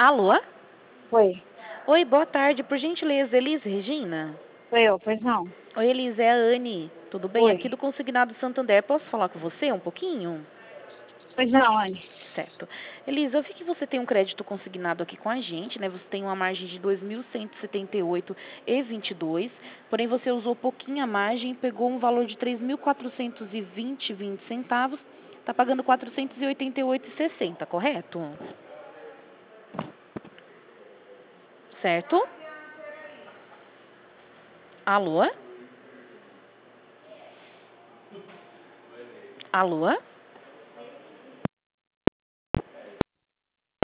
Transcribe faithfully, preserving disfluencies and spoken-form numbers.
Alô? Oi, Oi, boa tarde. Por gentileza, Elis Regina? sou eu, pois não. Oi, Elis, é a Anne. Tudo bem? Aqui Oi, do Consignado Santander. Posso falar com você um pouquinho? pois não, Anne. Certo. Elis, eu vi que você tem um crédito consignado aqui com a gente, né? Você tem uma margem de dois mil cento e setenta e oito e vinte e dois, porém você usou pouquinho a margem, pegou um valor de três mil quatrocentos e vinte e vinte centavos, tá pagando quatrocentos e oitenta e oito e sessenta, correto? Certo? Alô? Alô?